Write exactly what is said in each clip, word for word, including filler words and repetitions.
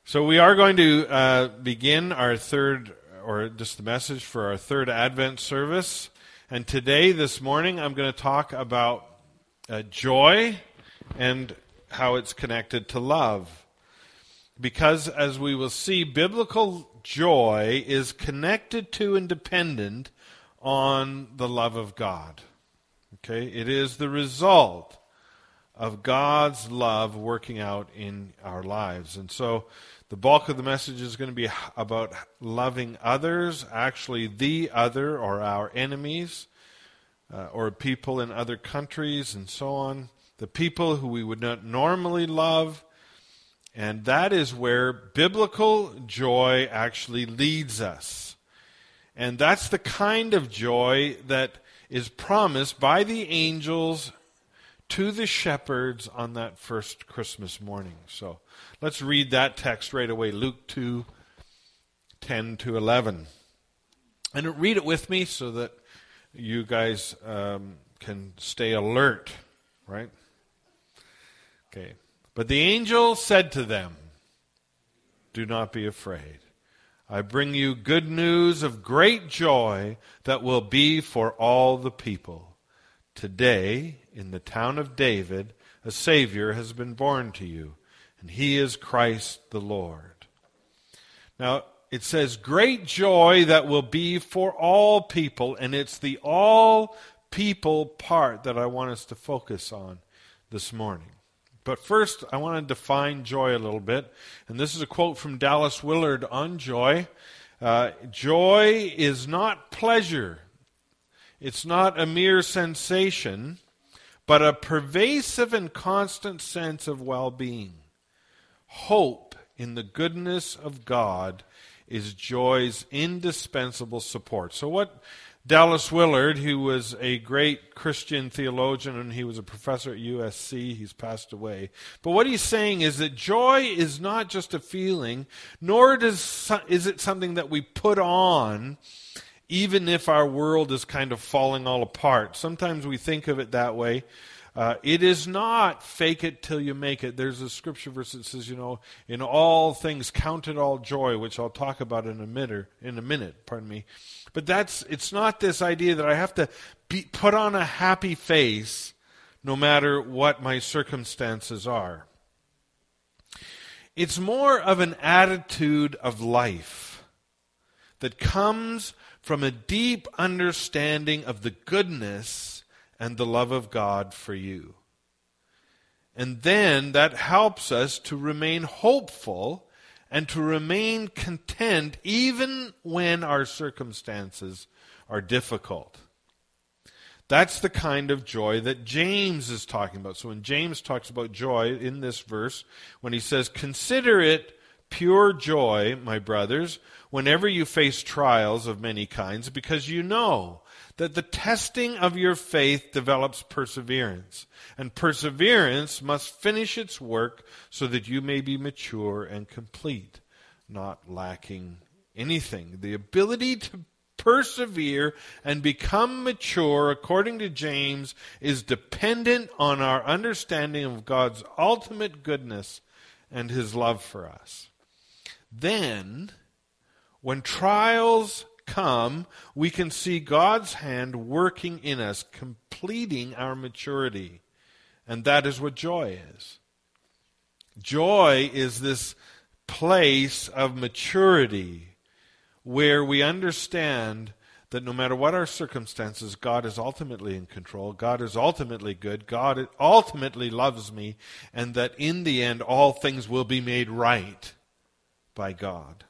So we are going to uh, begin our third, or just the message for our third Advent service. And today, this morning, I'm going to talk about uh, joy and how it's connected to love. Because as we will see, biblical joy is connected to and dependent on the love of God. Okay? It is the result of God's love working out in our lives. And so the bulk of the message is going to be about loving others, actually the other or our enemies, uh, or people in other countries and so on, the people who we would not normally love. And that is where biblical joy actually leads us. And that's the kind of joy that is promised by the angels to the shepherds on that first Christmas morning. So let's read that text right away, Luke two, ten to eleven. And read it with me so that you guys um, can stay alert, right? Okay. But the angel said to them, "Do not be afraid. I bring you good news of great joy that will be for all the people. Today, in the town of David, a Savior has been born to you, and he is Christ the Lord." Now, it says great joy that will be for all people, and it's the all people part that I want us to focus on this morning. But first, I want to define joy a little bit, and this is a quote from Dallas Willard on joy. Uh, joy is not pleasure. It's not a mere sensation, but a pervasive and constant sense of well-being. Hope in the goodness of God is joy's indispensable support. So what Dallas Willard, who was a great Christian theologian and he was a professor at U S C, he's passed away. But what he's saying is that joy is not just a feeling, nor does is it something that we put on even if our world is kind of falling all apart. Sometimes we think of it that way. Uh, it is not fake it till you make it. There's a scripture verse that says, you know, in all things count it all joy, which I'll talk about in a minute. In a minute, pardon me. But that's it's not this idea that I have to be, put on a happy face no matter what my circumstances are. It's more of an attitude of life that comes from a deep understanding of the goodness and the love of God for you. And then that helps us to remain hopeful and to remain content even when our circumstances are difficult. That's the kind of joy that James is talking about. So when James talks about joy in this verse, when he says, "Consider it pure joy, my brothers, whenever you face trials of many kinds, because you know that the testing of your faith develops perseverance. And perseverance must finish its work so that you may be mature and complete, not lacking anything." The ability to persevere and become mature, according to James, is dependent on our understanding of God's ultimate goodness and his love for us. Then, when trials come, we can see God's hand working in us, completing our maturity. And that is what joy is. Joy is this place of maturity where we understand that no matter what our circumstances, God is ultimately in control. God is ultimately good. God ultimately loves me. And that in the end, all things will be made right by God.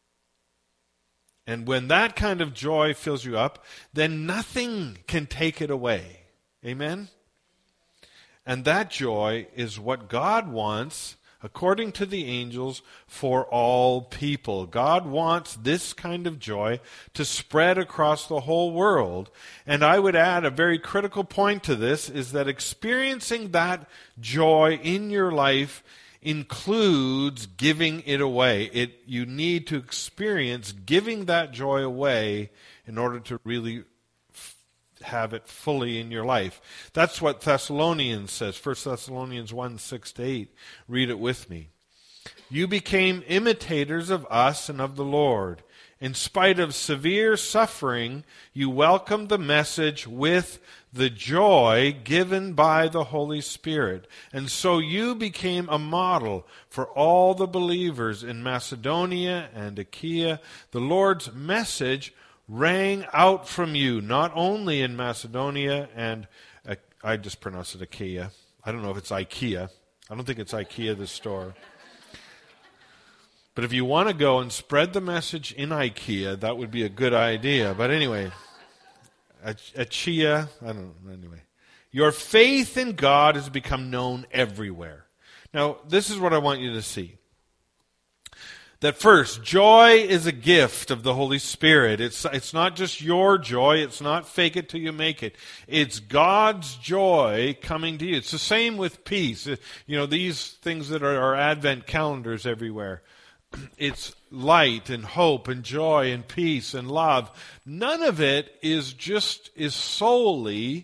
And when that kind of joy fills you up, then nothing can take it away. Amen? And that joy is what God wants, according to the angels, for all people. God wants this kind of joy to spread across the whole world. And I would add a very critical point to this is that experiencing that joy in your life includes giving it away. It you need to experience giving that joy away in order to really f- have it fully in your life. That's what Thessalonians says, First Thessalonians one, six to eight. Read it with me. You became imitators of us and of the Lord. In spite of severe suffering, you welcomed the message with the joy given by the Holy Spirit. And so you became a model for all the believers in Macedonia and Achaia. The Lord's message rang out from you, not only in Macedonia and, uh, I just pronounced it Achaia. I don't know if it's IKEA. I don't think it's IKEA, the store. But if you want to go and spread the message in IKEA, that would be a good idea. But anyway, Achaia, I don't know, anyway. Your faith in God has become known everywhere. Now, this is what I want you to see. That first, joy is a gift of the Holy Spirit. It's, it's not just your joy. It's not fake it till you make it. It's God's joy coming to you. It's the same with peace. You know, these things that are our Advent calendars everywhere. It's light and hope and joy and peace and love. None of it is just, is solely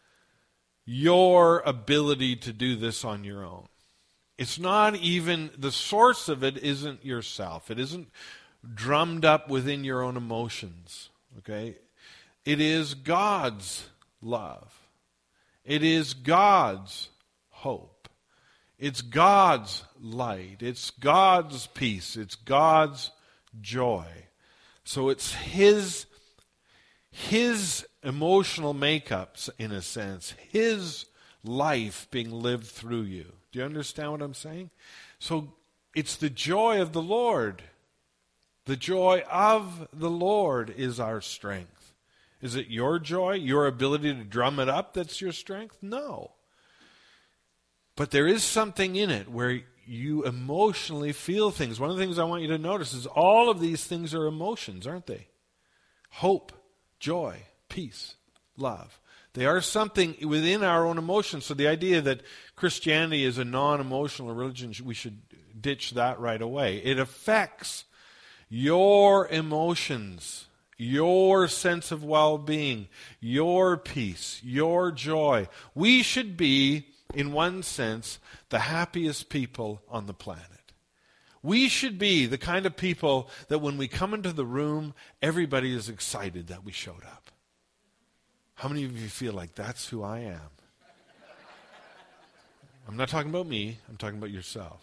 your ability to do this on your own. It's not even, the source of it isn't yourself. It isn't drummed up within your own emotions. Okay? It is God's love. It is God's hope. It's God's light. It's God's peace. It's God's joy. So it's His, His emotional makeups, in a sense. His life being lived through you. Do you understand what I'm saying? So it's the joy of the Lord. The joy of the Lord is our strength. Is it your joy, your ability to drum it up that's your strength? No. But there is something in it where you emotionally feel things. One of the things I want you to notice is all of these things are emotions, aren't they? Hope, joy, peace, love. They are something within our own emotions. So the idea that Christianity is a non-emotional religion, we should ditch that right away. It affects your emotions, your sense of well-being, your peace, your joy. We should be, in one sense, the happiest people on the planet. We should be the kind of people that when we come into the room, everybody is excited that we showed up. How many of you feel like that's who I am? I'm not talking about me, I'm talking about yourself.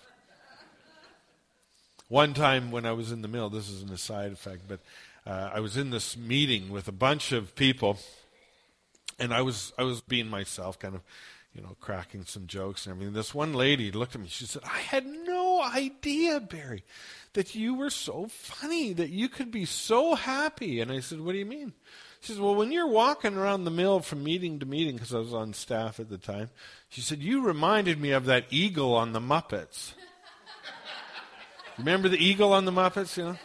One time when I was in the middle, this is an aside effect, but uh, I was in this meeting with a bunch of people, and I was I was being myself, kind of, you know, cracking some jokes and everything. This one lady looked at me. She said, I had no idea, Barry, that you were so funny, that you could be so happy. And I said, what do you mean? She said, well, when you're walking around the mill from meeting to meeting, because I was on staff at the time, she said, you reminded me of that eagle on the Muppets. Remember the eagle on the Muppets, you know?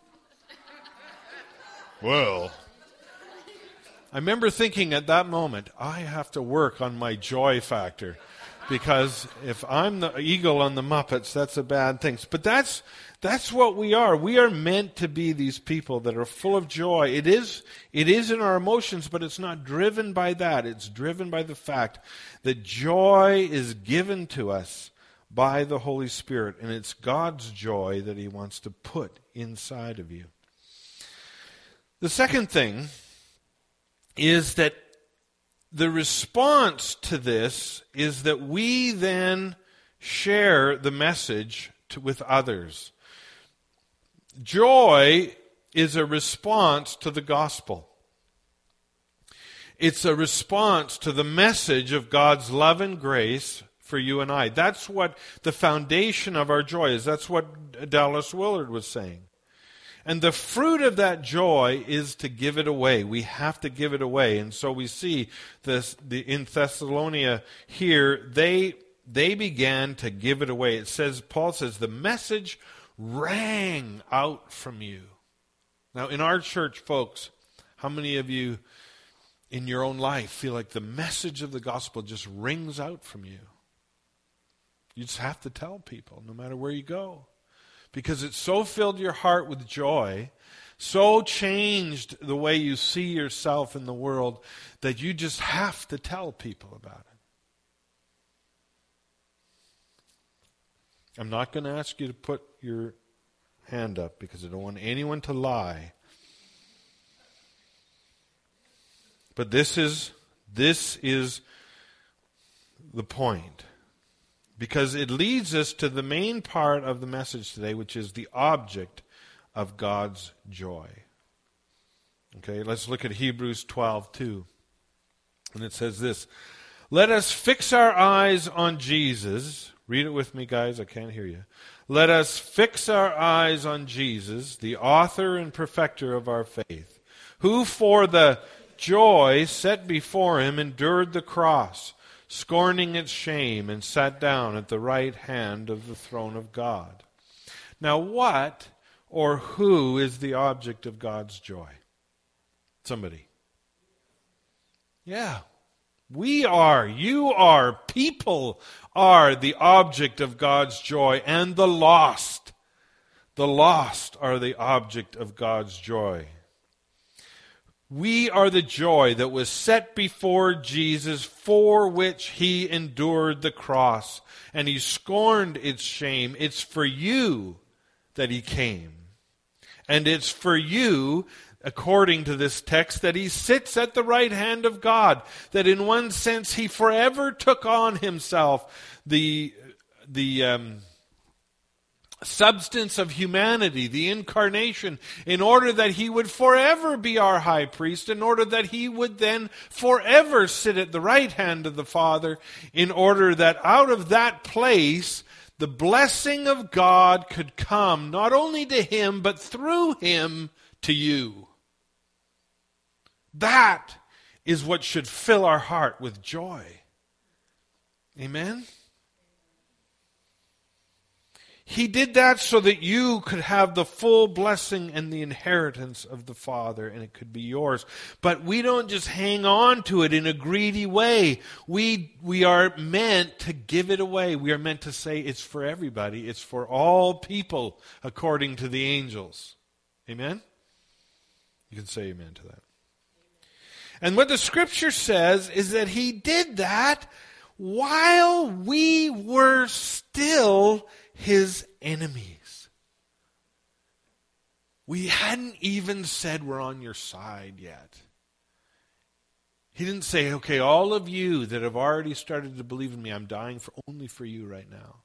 Well, I remember thinking at that moment, I have to work on my joy factor, because if I'm the eagle on the Muppets, that's a bad thing. But that's that's what we are. We are meant to be these people that are full of joy. It is it is in our emotions, but it's not driven by that. It's driven by the fact that joy is given to us by the Holy Spirit, and it's God's joy that He wants to put inside of you. The second thing is that the response to this is that we then share the message to, with others. Joy is a response to the gospel. It's a response to the message of God's love and grace for you and I. That's what the foundation of our joy is. That's what Dallas Willard was saying. And the fruit of that joy is to give it away. We have to give it away. And so we see this the, in Thessalonica here, they they began to give it away. It says, Paul says, the message rang out from you. Now, in our church, folks, how many of you in your own life feel like the message of the gospel just rings out from you? You just have to tell people, no matter where you go. Because it so filled your heart with joy, so changed the way you see yourself in the world, that you just have to tell people about it. I'm not going to ask you to put your hand up because I don't want anyone to lie. But this is this is the point. Because it leads us to the main part of the message today, which is the object of God's joy. Okay, let's look at Hebrews twelve two. And it says this, "Let us fix our eyes on Jesus." Read it with me, guys. I can't hear you. "Let us fix our eyes on Jesus, the author and perfecter of our faith, who for the joy set before him endured the cross, scorning its shame, and sat down at the right hand of the throne of God." Now what or who is the object of God's joy? Somebody. Yeah. We are, you are, people are the object of God's joy, and the lost. The lost are the object of God's joy. We are the joy that was set before Jesus, for which he endured the cross, and he scorned its shame. It's for you that he came. And it's for you, according to this text, that he sits at the right hand of God, that in one sense he forever took on himself the, the um, substance of humanity, the incarnation, in order that he would forever be our high priest, in order that he would then forever sit at the right hand of the Father, in order that out of that place the blessing of God could come not only to him, but through him to you. That is what should fill our heart with joy. Amen? He did that so that you could have the full blessing and the inheritance of the Father, and it could be yours. But we don't just hang on to it in a greedy way. We, we are meant to give it away. We are meant to say it's for everybody. It's for all people, according to the angels. Amen? You can say amen to that. And what the Scripture says is that he did that while we were still his enemies. We hadn't even said we're on your side yet. He didn't say, okay, all of you that have already started to believe in me, I'm dying for only for you right now.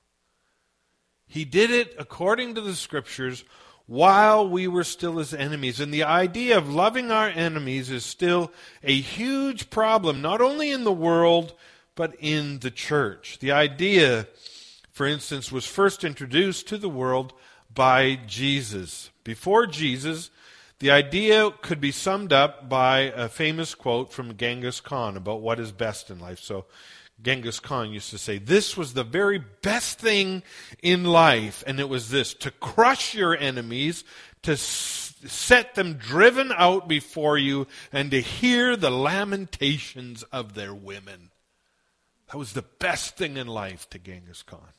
He did it according to the Scriptures while we were still his enemies. And the idea of loving our enemies is still a huge problem, not only in the world, but in the church. The idea, for instance, was first introduced to the world by Jesus. Before Jesus, the idea could be summed up by a famous quote from Genghis Khan about what is best in life. So Genghis Khan used to say, this was the very best thing in life, and it was this, to crush your enemies, to s- set them driven out before you, and to hear the lamentations of their women. That was the best thing in life to Genghis Khan.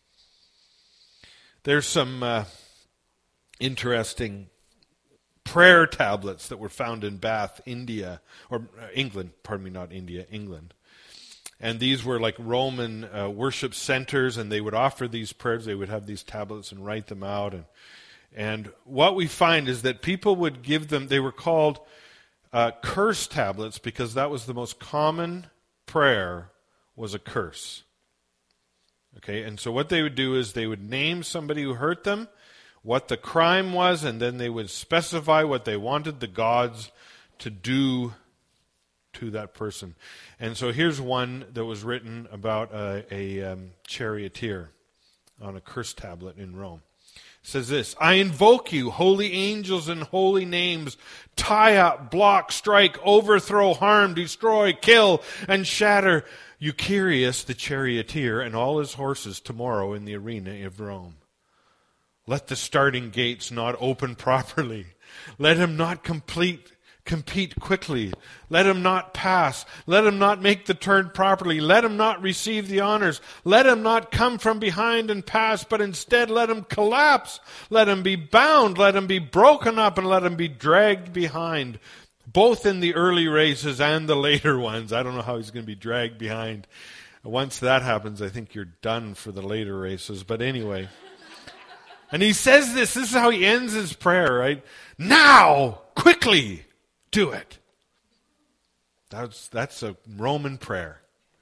There's some uh, interesting prayer tablets that were found in Bath, India, or uh, England, pardon me, not India, England. And these were like Roman uh, worship centers, and they would offer these prayers. They would have these tablets and write them out. And and what we find is that people would give them, they were called uh, curse tablets because that was the most common prayer, was a curse. Okay, and so what they would do is they would name somebody who hurt them, what the crime was, and then they would specify what they wanted the gods to do to that person. And so here's one that was written about a, a um, charioteer on a curse tablet in Rome. It says this, I invoke you, holy angels and holy names, tie up, block, strike, overthrow, harm, destroy, kill, and shatter Eucherius the charioteer and all his horses tomorrow in the arena of Rome. Let the starting gates not open properly. Let him not complete compete quickly. Let him not pass. Let him not make the turn properly. Let him not receive the honors. Let him not come from behind and pass, but instead let him collapse. Let him be bound. Let him be broken up, and let him be dragged behind, both in the early races and the later ones. I don't know how he's going to be dragged behind. Once that happens, I think you're done for the later races. But anyway. And he says this. This is how he ends his prayer, right? Now, quickly, do it. That's, that's a Roman prayer.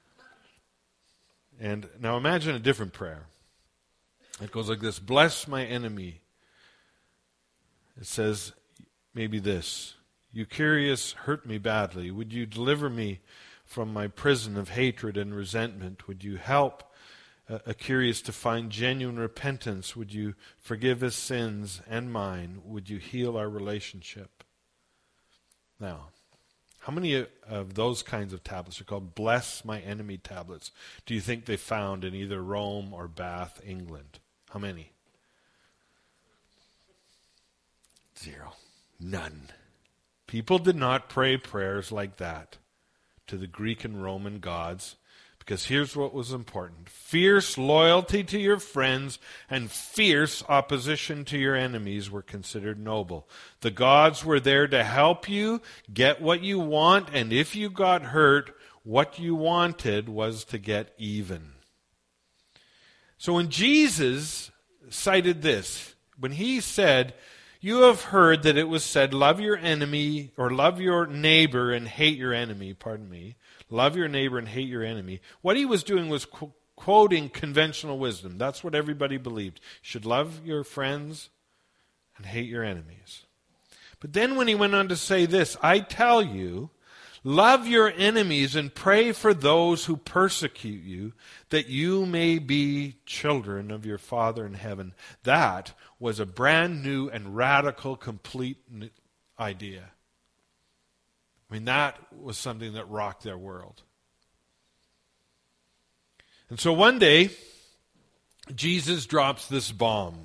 And now imagine a different prayer. It goes like this. Bless my enemy. It says maybe this. Eucharius hurt me badly. Would you deliver me from my prison of hatred and resentment? Would you help uh, Eucharius to find genuine repentance? Would you forgive his sins and mine? Would you heal our relationship? Now, how many of those kinds of tablets are called Bless My Enemy tablets do you think they found in either Rome or Bath, England? How many? Zero. None. People did not pray prayers like that to the Greek and Roman gods, because here's what was important. Fierce loyalty to your friends and fierce opposition to your enemies were considered noble. The gods were there to help you get what you want, and if you got hurt, what you wanted was to get even. So when Jesus cited this, when he said, you have heard that it was said, love your enemy, or love your neighbor and hate your enemy, pardon me, love your neighbor and hate your enemy. What he was doing was qu- quoting conventional wisdom. That's what everybody believed. You should love your friends and hate your enemies. But then when he went on to say this, I tell you, love your enemies and pray for those who persecute you, that you may be children of your Father in heaven. That was a brand new and radical, complete idea. I mean, that was something that rocked their world. And so one day, Jesus drops this bomb.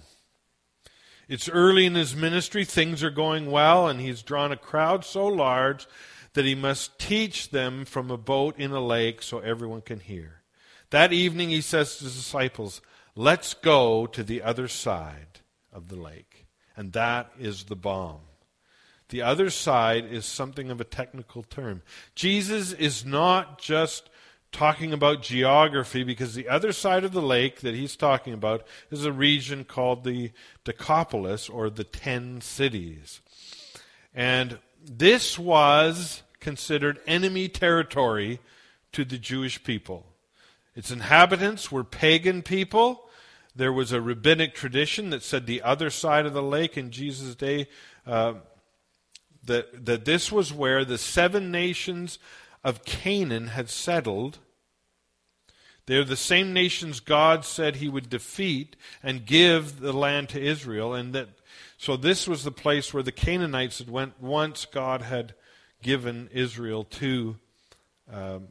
It's early in his ministry, things are going well, and he's drawn a crowd so large that he must teach them from a boat in a lake so everyone can hear. That evening he says to his disciples, let's go to the other side of the lake. And that is the bomb. The other side is something of a technical term. Jesus is not just talking about geography, because the other side of the lake that he's talking about is a region called the Decapolis, or the Ten Cities. And this was considered enemy territory to the Jewish people. Its inhabitants were pagan people. There was a rabbinic tradition that said the other side of the lake in Jesus' day, uh, that, that this was where the seven nations of Canaan had settled. They're the same nations God said he would defeat and give the land to Israel. And that, so this was the place where the Canaanites had went once God had given Israel to, um,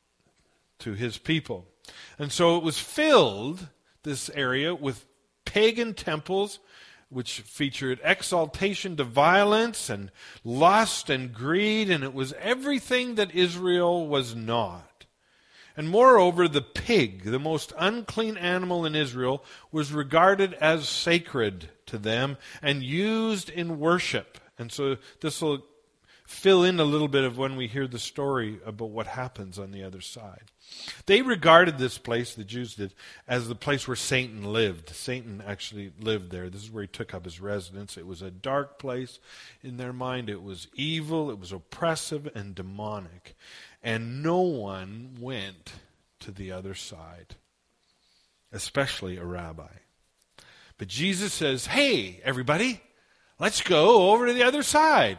to his people. And so it was filled, this area, with pagan temples, which featured exaltation to violence and lust and greed, and it was everything that Israel was not. And moreover, the pig, the most unclean animal in Israel, was regarded as sacred to them and used in worship. And so this will fill in a little bit of when we hear the story about what happens on the other side. They regarded this place, the Jews did, as the place where Satan lived. Satan actually lived there. This is where he took up his residence. It was a dark place in their mind. It was evil, it was oppressive and demonic. And no one went to the other side, especially a rabbi. But Jesus says, hey, everybody, let's go over to the other side.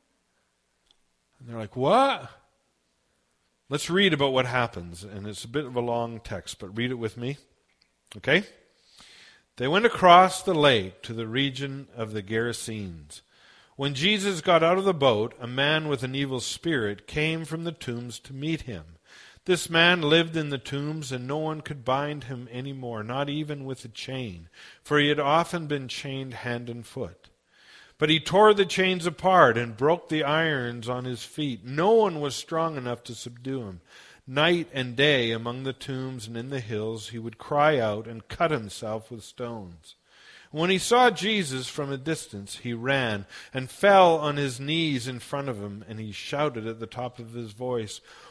And they're like, what? Let's read about what happens. And it's a bit of a long text, but read it with me. Okay? They went across the lake to the region of the Gerasenes. When Jesus got out of the boat, a man with an evil spirit came from the tombs to meet him. This man lived in the tombs, and no one could bind him any more, not even with a chain, for he had often been chained hand and foot. But he tore the chains apart and broke the irons on his feet. No one was strong enough to subdue him. Night and day among the tombs and in the hills he would cry out and cut himself with stones. When he saw Jesus from a distance, he ran and fell on his knees in front of him, and he shouted at the top of his voice,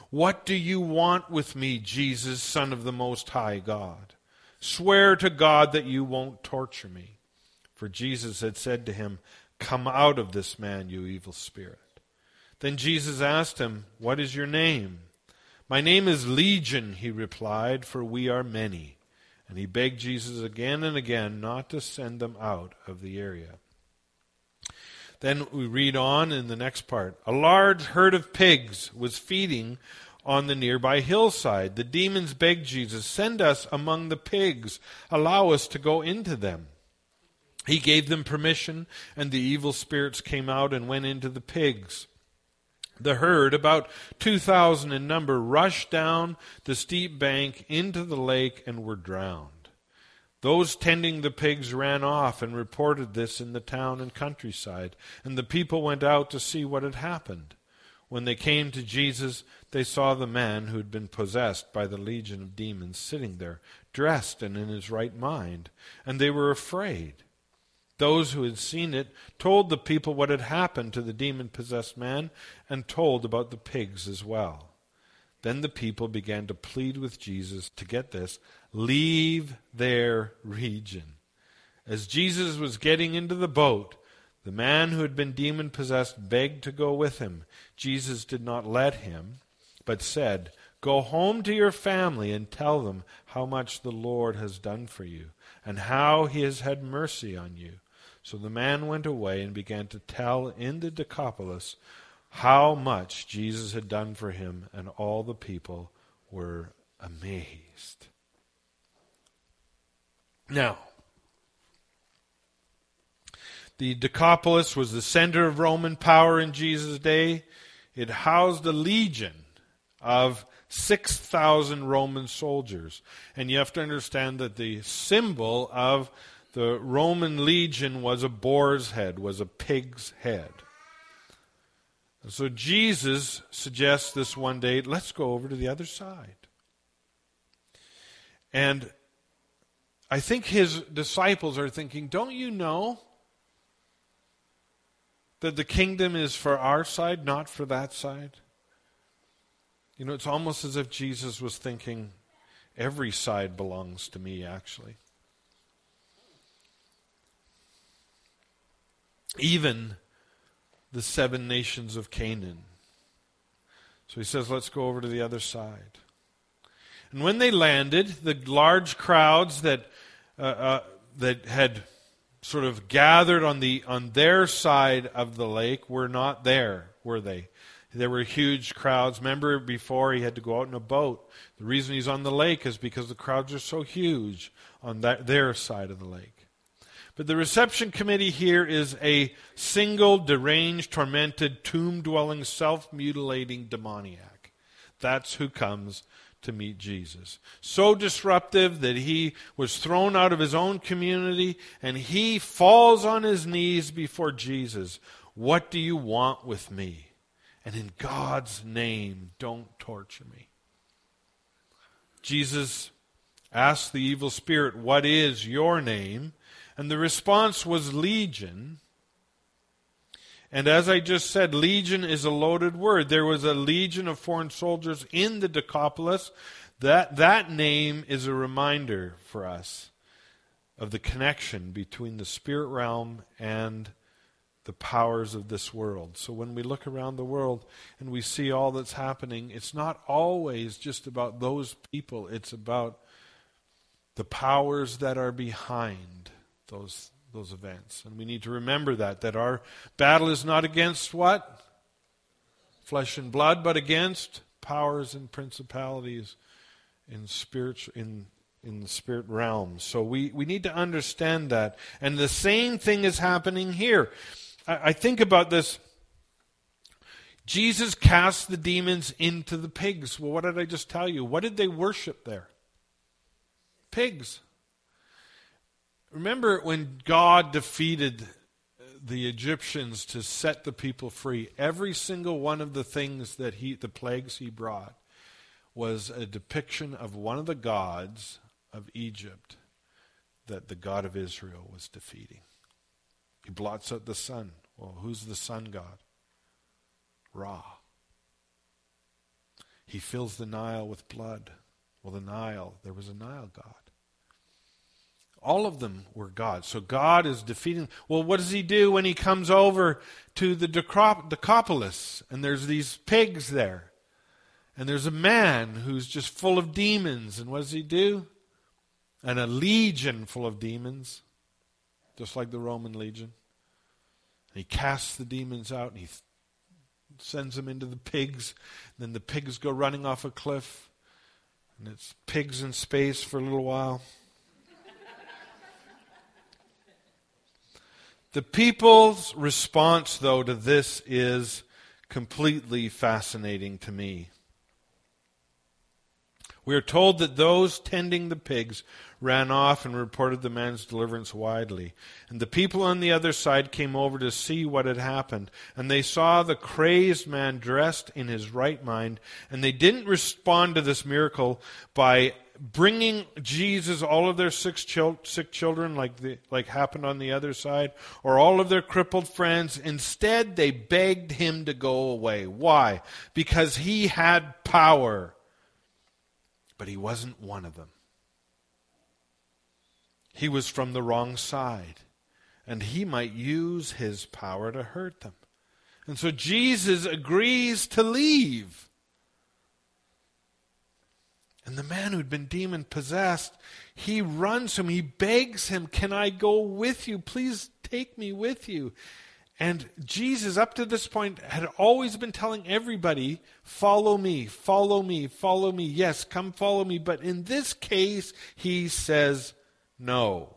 "What do you want with me, Jesus, Son of the Most High God? Swear to God that you won't torture me." For Jesus had said to him, "Come out of this man, you evil spirit." Then Jesus asked him, "What is your name?" "My name is Legion," he replied, "for we are many." And he begged Jesus again and again not to send them out of the area. Then we read on in the next part. "A large herd of pigs was feeding on the nearby hillside. The demons begged Jesus, 'Send us among the pigs. Allow us to go into them.' He gave them permission, and the evil spirits came out and went into the pigs. The herd, about two thousand in number, rushed down the steep bank into the lake and were drowned. Those tending the pigs ran off and reported this in the town and countryside, and the people went out to see what had happened. When they came to Jesus, they saw the man who had been possessed by the legion of demons sitting there, dressed and in his right mind, and they were afraid. Those who had seen it told the people what had happened to the demon-possessed man and told about the pigs as well. Then the people began to plead with Jesus to, get this, leave their region. As Jesus was getting into the boat, the man who had been demon-possessed begged to go with him. Jesus did not let him, but said, "Go home to your family and tell them how much the Lord has done for you and how he has had mercy on you." So the man went away and began to tell in the Decapolis how much Jesus had done for him, and all the people were amazed. Now, the Decapolis was the center of Roman power in Jesus' day. It housed a legion of six thousand Roman soldiers. And you have to understand that the symbol of the Roman legion was a boar's head, was a pig's head. So Jesus suggests this one day, let's go over to the other side. And I think his disciples are thinking, don't you know that the kingdom is for our side, not for that side? You know, it's almost as if Jesus was thinking, every side belongs to me, actually. Even the seven nations of Canaan. So he says, let's go over to the other side. And when they landed, the large crowds that uh, uh, that had sort of gathered on the on their side of the lake were not there, were they? There were huge crowds. Remember before he had to go out in a boat. The reason he's on the lake is because the crowds are so huge on that, their side of the lake. But the reception committee here is a single, deranged, tormented, tomb-dwelling, self-mutilating demoniac. That's who comes to meet Jesus. So disruptive that he was thrown out of his own community, and he falls on his knees before Jesus. What do you want with me? And in God's name, don't torture me. Jesus asked the evil spirit, what is your name? And the response was Legion. And as I just said, Legion is a loaded word. There was a legion of foreign soldiers in the Decapolis. That, that name is a reminder for us of the connection between the spirit realm and the powers of this world. So when we look around the world and we see all that's happening, it's not always just about those people. It's about the powers that are behind those those events. And we need to remember that, that our battle is not against what? Flesh and blood, but against powers and principalities in spiritual in in the spirit realm. So we, we need to understand that. And the same thing is happening here. I, I think about this. Jesus cast the demons into the pigs. Well, what did I just tell you? What did they worship there? Pigs. Remember when God defeated the Egyptians to set the people free, every single one of the things that he, the plagues he brought, was a depiction of one of the gods of Egypt that the God of Israel was defeating. He blots out the sun. Well, who's the sun god? Ra. He fills the Nile with blood. Well, the Nile, there was a Nile god. All of them were gods. So God is defeating. Well, what does he do when he comes over to the Decapolis? And there's these pigs there. And there's a man who's just full of demons. And what does he do? And a legion full of demons. Just like the Roman legion. And he casts the demons out and he sends them into the pigs. And then the pigs go running off a cliff. And it's pigs in space for a little while. The people's response, though, to this is completely fascinating to me. We are told that those tending the pigs ran off and reported the man's deliverance widely. And the people on the other side came over to see what had happened. And they saw the crazed man dressed in his right mind. And they didn't respond to this miracle by bringing Jesus all of their sick, chil- sick children like the, like happened on the other side, or all of their crippled friends. Instead, they begged him to go away. Why? Because he had power. But he wasn't one of them. He was from the wrong side. And he might use his power to hurt them. And so Jesus agrees to leave. And the man who'd been demon-possessed, he runs to him. He begs him, can I go with you? Please take me with you. And Jesus, up to this point, had always been telling everybody, follow me, follow me, follow me. Yes, come follow me. But in this case, he says no.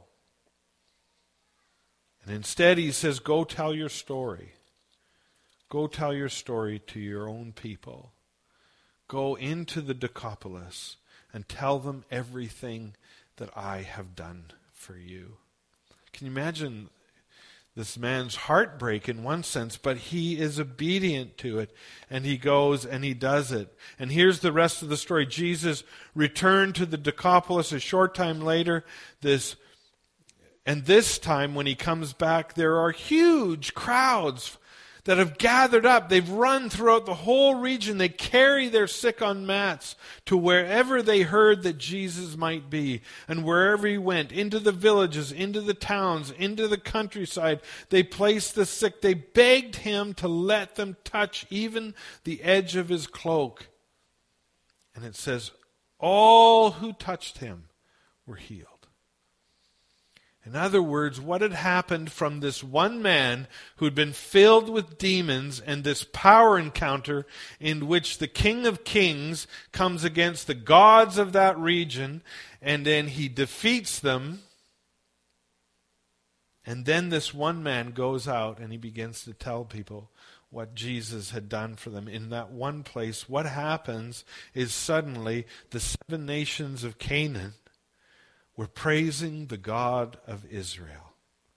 And instead he says, go tell your story. Go tell your story to your own people. Go into the Decapolis and tell them everything that I have done for you. Can you imagine this man's heartbreak in one sense, but he is obedient to it, and he goes and he does it. And here's the rest of the story. Jesus returned to the Decapolis a short time later. This, and this time when he comes back, there are huge crowds that have gathered up. They've run throughout the whole region. They carry their sick on mats to wherever they heard that Jesus might be. And wherever he went, into the villages, into the towns, into the countryside, they placed the sick. They begged him to let them touch even the edge of his cloak. And it says, all who touched him were healed. In other words, what had happened from this one man who had been filled with demons and this power encounter in which the King of Kings comes against the gods of that region, and then he defeats them. And then this one man goes out and he begins to tell people what Jesus had done for them. In that one place, what happens is suddenly the seven nations of Canaan were praising the God of Israel.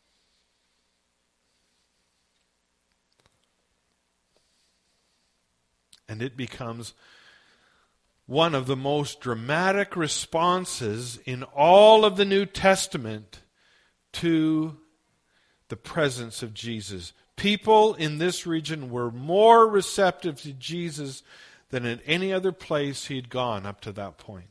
And it becomes one of the most dramatic responses in all of the New Testament to the presence of Jesus. People in this region were more receptive to Jesus than at any other place he'd gone up to that point.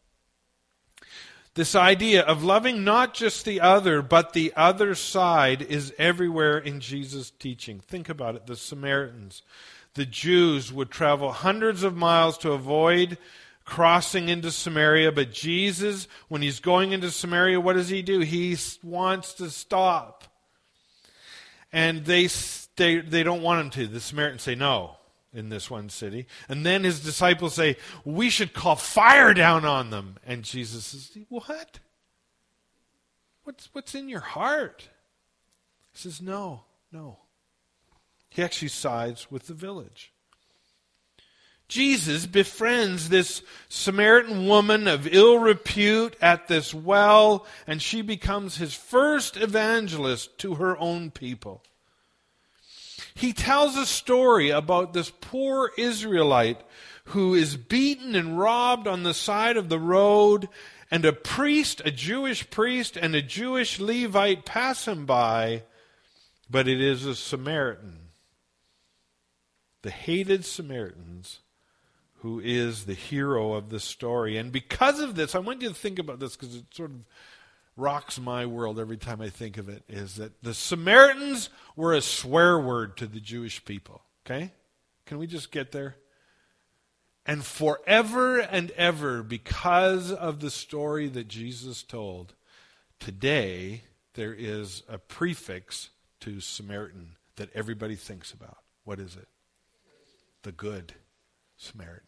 This idea of loving not just the other, but the other side is everywhere in Jesus' teaching. Think about it. The Samaritans, the Jews would travel hundreds of miles to avoid crossing into Samaria. But Jesus, when he's going into Samaria, what does he do? He wants to stop. And they, they, they don't want him to. The Samaritans say no. In this one city. And then his disciples say, we should call fire down on them. And Jesus says, what? What's, what's in your heart? He says, no, no. He actually sides with the village. Jesus befriends this Samaritan woman of ill repute at this well, and she becomes his first evangelist to her own people. He tells a story about this poor Israelite who is beaten and robbed on the side of the road, and a priest, a Jewish priest, and a Jewish Levite pass him by, but it is a Samaritan. The hated Samaritans who is the hero of this story. And because of this, I want you to think about this because it sort of rocks my world every time I think of it, is that the Samaritans were a swear word to the Jewish people. Okay? Can we just get there? And forever and ever, because of the story that Jesus told, today there is a prefix to Samaritan that everybody thinks about. What is it? The Good Samaritan.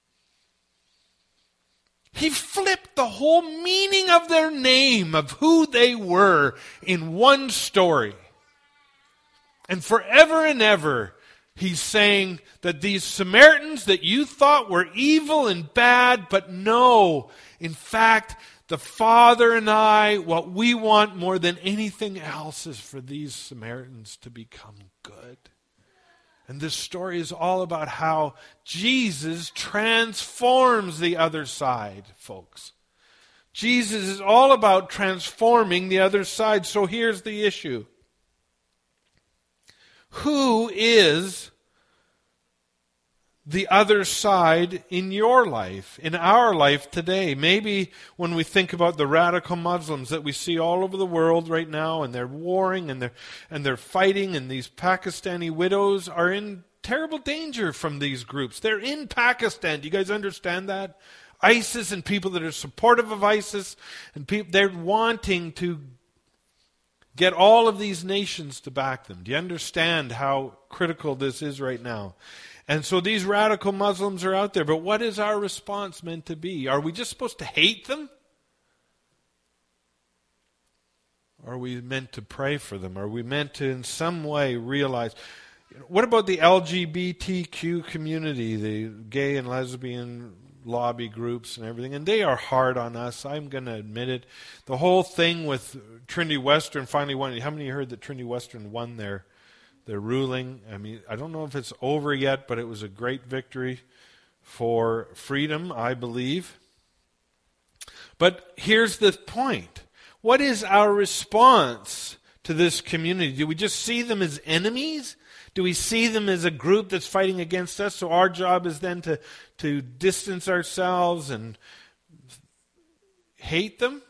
He flipped the whole meaning of their name, of who they were, in one story. And forever and ever, he's saying that these Samaritans that you thought were evil and bad, but no, in fact, the Father and I, what we want more than anything else is for these Samaritans to become good. And this story is all about how Jesus transforms the other side, folks. Jesus is all about transforming the other side. So here's the issue. Who is the other side in your life, in our life today? Maybe when we think about the radical Muslims that we see all over the world right now, and they're warring and they're and they're fighting, and these Pakistani widows are in terrible danger from these groups. They're in Pakistan. Do you guys understand that? ISIS and people that are supportive of ISIS, and people, they're wanting to get all of these nations to back them. Do you understand how critical this is right now? And so these radical Muslims are out there, but what is our response meant to be? Are we just supposed to hate them? Are we meant to pray for them? Are we meant to in some way realize... What about the L G B T Q community, the gay and lesbian lobby groups and everything? And they are hard on us. I'm going to admit it. The whole thing with Trinity Western finally won. How many heard that Trinity Western won their their ruling? I mean, I don't know if it's over yet, but it was a great victory for freedom, I believe. But here's the point. What is our response to this community? Do we just see them as enemies? Do we see them as a group that's fighting against us? So our job is then to, to distance ourselves and hate them?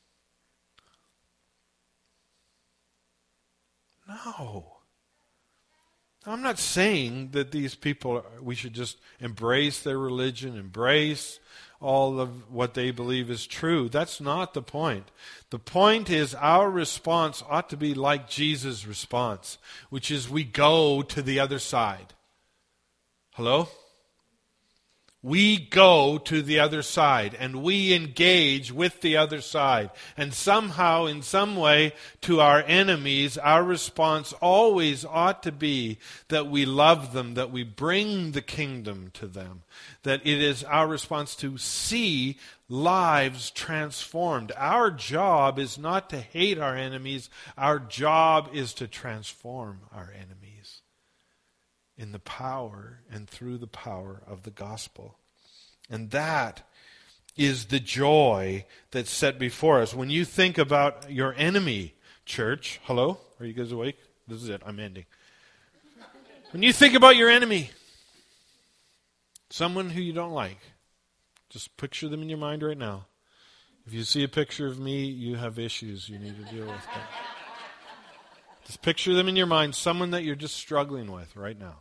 No. I'm not saying that these people, we should just embrace their religion, embrace all of what they believe is true. That's not the point. The point is our response ought to be like Jesus' response, which is we go to the other side. Hello? We go to the other side and we engage with the other side. And somehow, in some way, to our enemies, our response always ought to be that we love them, that we bring the kingdom to them. That it is our response to see lives transformed. Our job is not to hate our enemies. Our job is to transform our enemies in the power and through the power of the gospel. And that is the joy that's set before us. When you think about your enemy, church, hello? Are you guys awake? This is it. I'm ending. When you think about your enemy, someone who you don't like, just picture them in your mind right now. If you see a picture of me, you have issues you need to deal with. Just picture them in your mind, someone that you're just struggling with right now.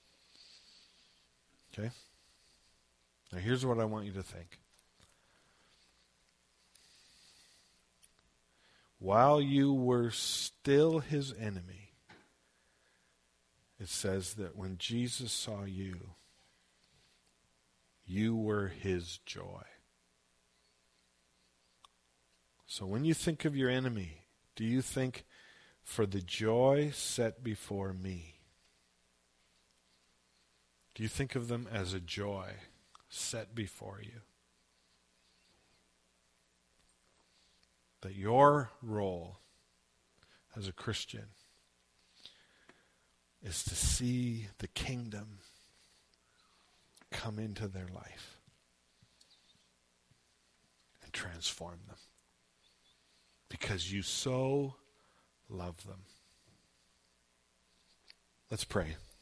Okay? Now here's what I want you to think. While you were still his enemy, it says that when Jesus saw you, you were his joy. So when you think of your enemy, do you think, for the joy set before me? Do you think of them as a joy set before you? That your role as a Christian is to see the kingdom come into their life and transform them because you so love them. Let's pray.